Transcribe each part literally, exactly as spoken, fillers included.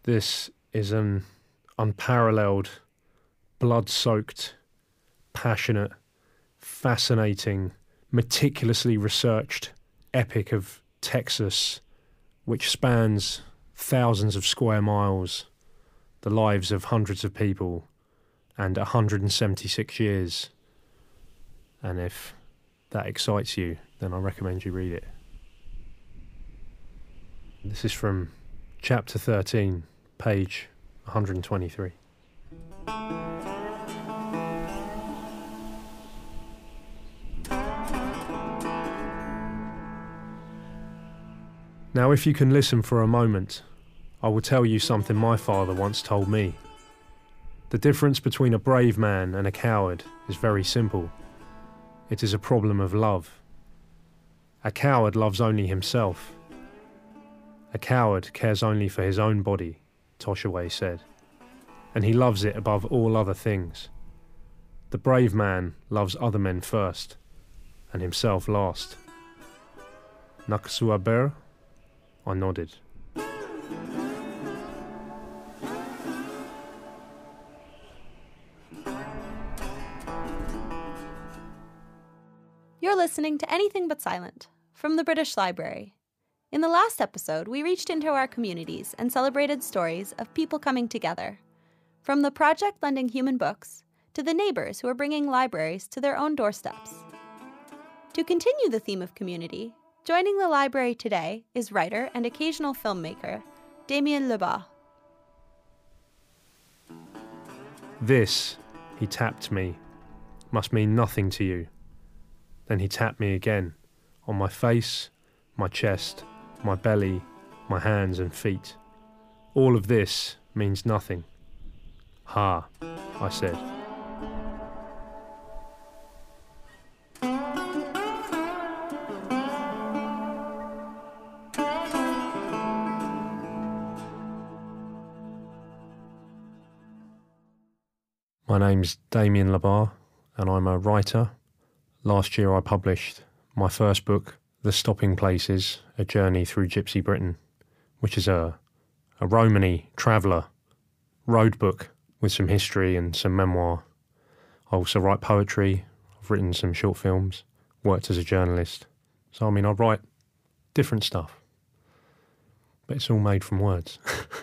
This is an unparalleled, blood-soaked, passionate, fascinating, meticulously researched epic of Texas, which spans thousands of square miles, the lives of hundreds of people, and one hundred seventy-six years. And if that excites you, then I recommend you read it. This is from chapter thirteen, page one hundred twenty-three. Now, if you can listen for a moment, I will tell you something my father once told me. The difference between a brave man and a coward is very simple. It is a problem of love. A coward loves only himself. A coward cares only for his own body, Toshaway said, and he loves it above all other things. The brave man loves other men first, and himself last. Naksuaber? I nodded. You're listening to Anything But Silent from the British Library. In the last episode, we reached into our communities and celebrated stories of people coming together, from the project lending human books to the neighbors who are bringing libraries to their own doorsteps. To continue the theme of community, joining the library today is writer and occasional filmmaker Damien Lebas. This, he tapped me, must mean nothing to you. Then he tapped me again, on my face, my chest, my belly, my hands and feet. All of this means nothing. Ha, I said. My name's Damien Lebas, and I'm a writer. Last year I published my first book, The Stopping Places, A Journey Through Gypsy Britain, which is a, a Romany traveller road book with some history and some memoir. I also write poetry, I've written some short films, worked as a journalist. So I mean, I write different stuff, but it's all made from words.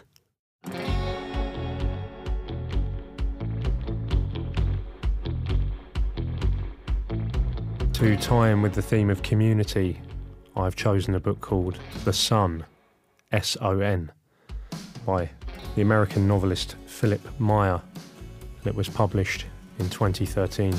To tie in with the theme of community, I've chosen a book called The Son, S O N, by the American novelist Philip Meyer, and it was published in twenty thirteen.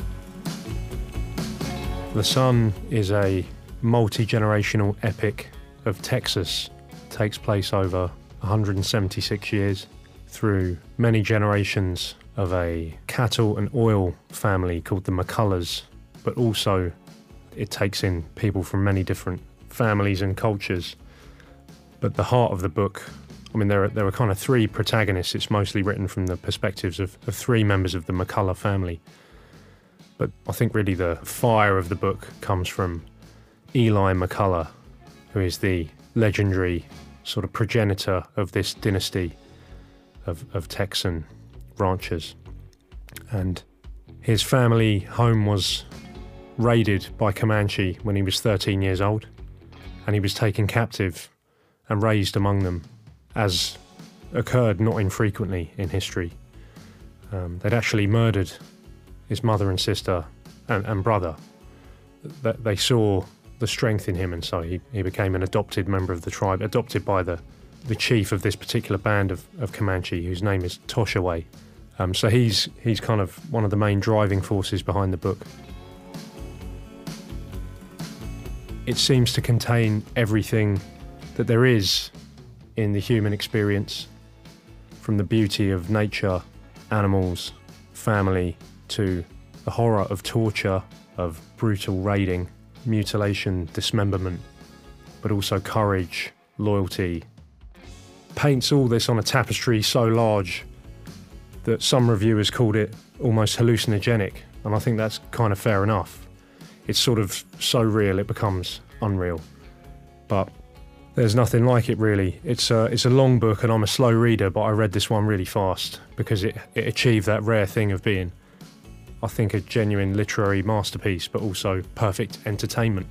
The Son is a multi-generational epic of Texas. It takes place over one hundred seventy-six years through many generations of a cattle and oil family called the McCullers, but also it takes in people from many different families and cultures. But the heart of the book, I mean, there are, there are kind of three protagonists. It's mostly written from the perspectives of, of three members of the McCullough family. But I think really the fire of the book comes from Eli McCullough, who is the legendary sort of progenitor of this dynasty of, of Texan ranchers. And his family home was raided by Comanche when he was thirteen years old, and he was taken captive and raised among them, as occurred not infrequently in history. Um, they'd actually murdered his mother and sister and, and brother. That they saw the strength in him, and so he, he became an adopted member of the tribe, adopted by the, the chief of this particular band of, of Comanche, whose name is Toshaway. Um, so he's he's kind of one of the main driving forces behind the book. It seems to contain everything that there is in the human experience, from the beauty of nature, animals, family, to the horror of torture, of brutal raiding, mutilation, dismemberment, but also courage, loyalty. Paints all this on a tapestry so large that some reviewers called it almost hallucinogenic, and I think that's kind of fair enough. It's sort of so real it becomes unreal. But There's nothing like it, really. It's a, it's a long book and I'm a slow reader, but I read this one really fast because it, it achieved that rare thing of being, I think, a genuine literary masterpiece, but also perfect entertainment.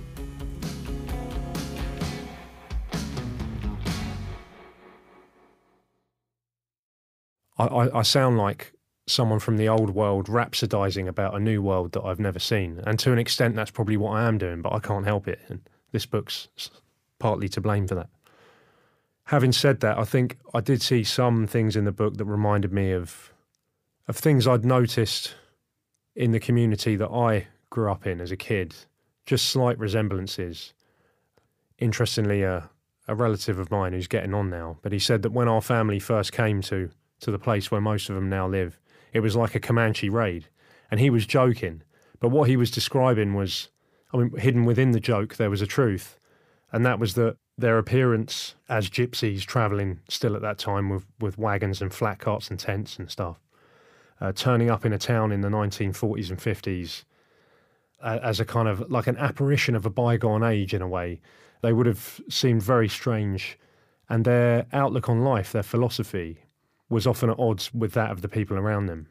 I, I, I sound like someone from the old world rhapsodising about a new world that I've never seen. And to an extent, that's probably what I am doing, but I can't help it. And this book's partly to blame for that. Having said that, I think I did see some things in the book that reminded me of, of things I'd noticed in the community that I grew up in as a kid. Just slight resemblances. Interestingly, a, a relative of mine who's getting on now, but he said that when our family first came to, to the place where most of them now live, it was like a Comanche raid. And he was joking, but what he was describing was, I mean, hidden within the joke, there was a truth. And that was that their appearance as gypsies travelling still at that time with, with wagons and flat carts and tents and stuff, uh, turning up in a town in the nineteen forties and fifties uh, as a kind of like an apparition of a bygone age in a way. They would have seemed very strange, and their outlook on life, their philosophy, was often at odds with that of the people around them.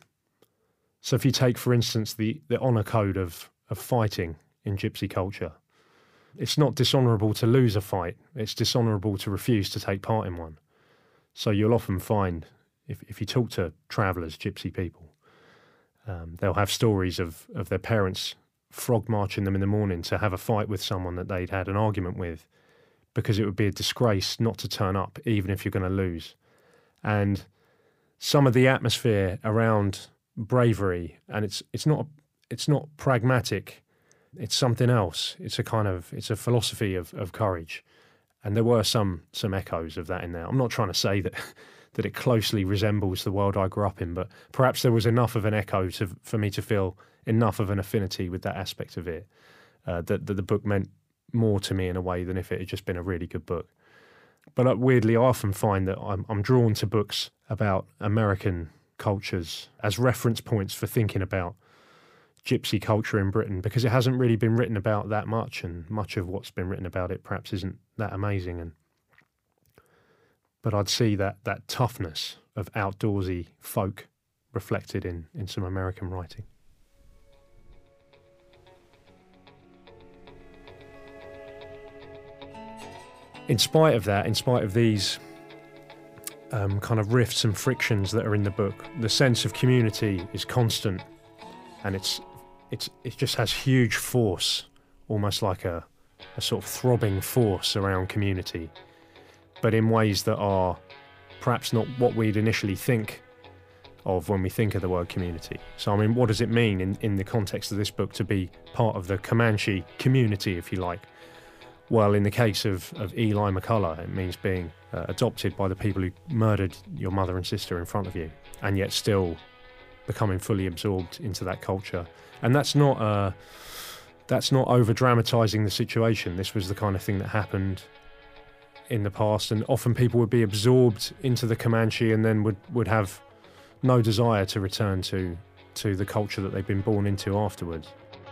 So if you take, for instance, the, the honour code of, of fighting in gypsy culture, it's not dishonourable to lose a fight, it's dishonourable to refuse to take part in one. So you'll often find, if, if you talk to travellers, gypsy people, um, they'll have stories of, of their parents frog marching them in the morning to have a fight with someone that they'd had an argument with, because it would be a disgrace not to turn up, even if you're going to lose. And some of the atmosphere around bravery, and it's it's not it's not pragmatic. It's something else. It's a kind of, it's a philosophy of, of courage. And there were some some echoes of that in there. I'm not trying to say that that it closely resembles the world I grew up in, but perhaps there was enough of an echo to, for me to feel enough of an affinity with that aspect of it, uh, that, that the book meant more to me in a way than if it had just been a really good book. But uh, weirdly, I often find that I'm, I'm drawn to books about American cultures as reference points for thinking about gypsy culture in Britain, because it hasn't really been written about that much, and much of what's been written about it perhaps isn't that amazing. And but I'd see that that toughness of outdoorsy folk reflected in, in some American writing. In spite of that, in spite of these um, kind of rifts and frictions that are in the book, the sense of community is constant, and it's It's, it just has huge force, almost like a, a sort of throbbing force around community, but in ways that are perhaps not what we'd initially think of when we think of the word community. So, I mean, what does it mean in, in the context of this book to be part of the Comanche community, if you like? Well, in the case of, of Eli McCullough, it means being uh, adopted by the people who murdered your mother and sister in front of you, and yet still becoming fully absorbed into that culture. And that's not uh, that's not over-dramatising the situation. This was the kind of thing that happened in the past, and often people would be absorbed into the Comanche and then would, would have no desire to return to, to the culture that they've been born into afterwards.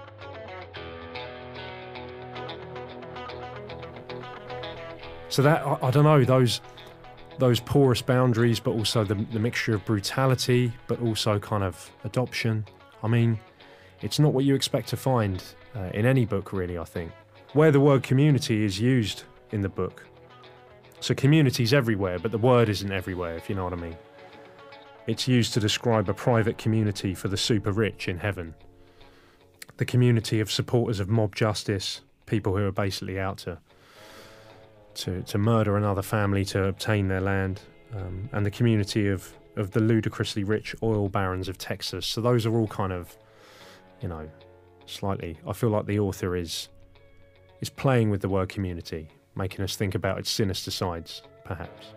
So that, I, I don't know, those those porous boundaries, but also the, the mixture of brutality, but also kind of adoption. I mean, it's not what you expect to find uh, in any book, really, I think. Where the word community is used in the book. So community's everywhere, but the word isn't everywhere, if you know what I mean. It's used to describe a private community for the super rich in heaven. The community of supporters of mob justice, people who are basically out to to, to murder another family to obtain their land, um, and the community of, of the ludicrously rich oil barons of Texas. So those are all kind of, you know, slightly, I feel like the author is is playing with the word community, making us think about its sinister sides, perhaps.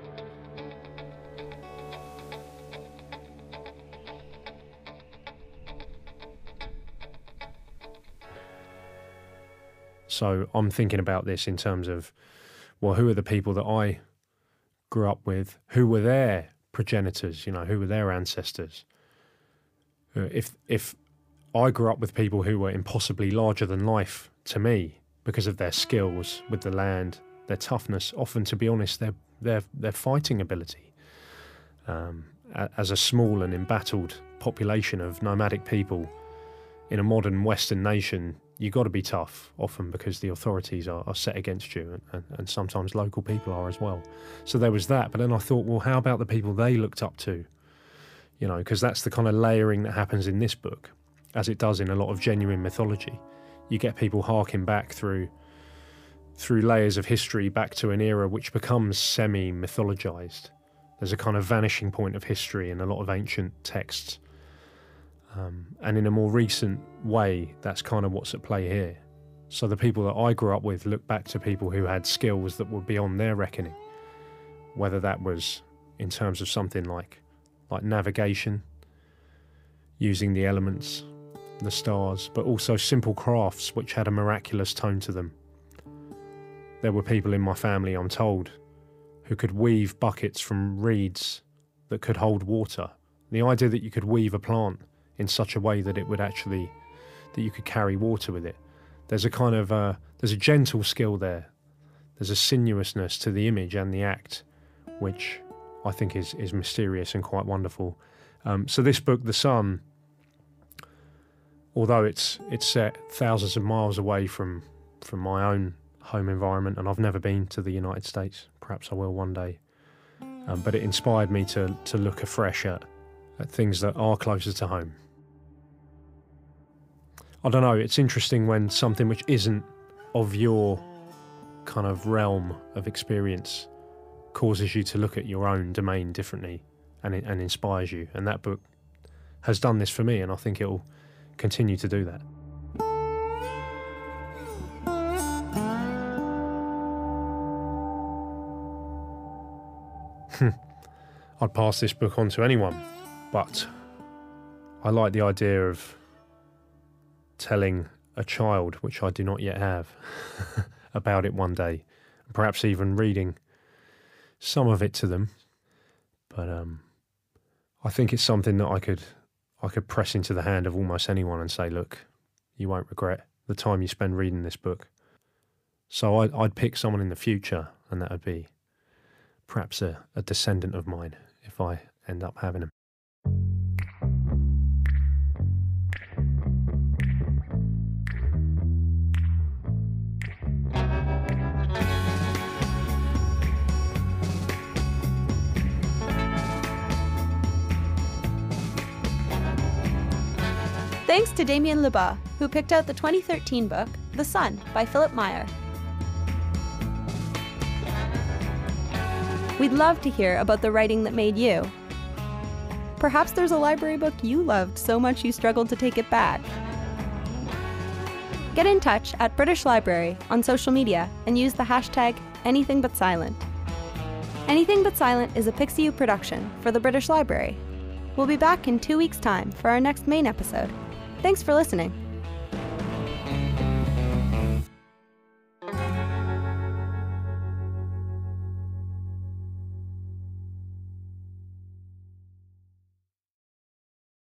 So I'm thinking about this in terms of, well, who are the people that I grew up with? Who were their progenitors? You know, who were their ancestors? Uh, if if I grew up with people who were impossibly larger than life to me because of their skills with the land, their toughness, often, to be honest, their their their fighting ability. Um, as a small and embattled population of nomadic people in a modern Western nation, you've got to be tough, often because the authorities are, are set against you, and, and, and sometimes local people are as well. So there was that. But then I thought, well, how about the people they looked up to? You know, because that's the kind of layering that happens in this book, as it does in a lot of genuine mythology. You get people harking back through through layers of history back to an era which becomes semi-mythologized. There's a kind of vanishing point of history in a lot of ancient texts. Um, and in a more recent way, that's kind of what's at play here. So the people that I grew up with look back to people who had skills that were beyond their reckoning, whether that was in terms of something like, like navigation, using the elements, the stars, but also simple crafts which had a miraculous tone to them. There were people in my family, I'm told, who could weave buckets from reeds that could hold water. The idea that you could weave a plant in such a way that it would actually, that you could carry water with it. There's a kind of, uh, there's a gentle skill there. There's a sinuousness to the image and the act, which I think is, is mysterious and quite wonderful. Um, so this book, The Sun, although it's it's set thousands of miles away from, from my own home environment, and I've never been to the United States, perhaps I will one day, um, but it inspired me to, to look afresh at, at things that are closer to home. I don't know, it's interesting when something which isn't of your kind of realm of experience causes you to look at your own domain differently and, and inspires you. And that book has done this for me, and I think it will continue to do that. I'd pass this book on to anyone, but I like the idea of telling a child, which I do not yet have, about it one day, and perhaps even reading some of it to them. But um, I think it's something that I could I could press into the hand of almost anyone and say, look, you won't regret the time you spend reading this book. So I'd, I'd pick someone in the future, and that would be perhaps a, a descendant of mine, if I end up having him. Thanks to Damien Lebas, who picked out the twenty thirteen book, The Sun, by Philip Meyer. We'd love to hear about the writing that made you. Perhaps there's a library book you loved so much you struggled to take it back. Get in touch at British Library on social media and use the hashtag Anything But Silent. Anything But Silent is a Pixiu production for the British Library. We'll be back in two weeks' time for our next main episode. Thanks for listening.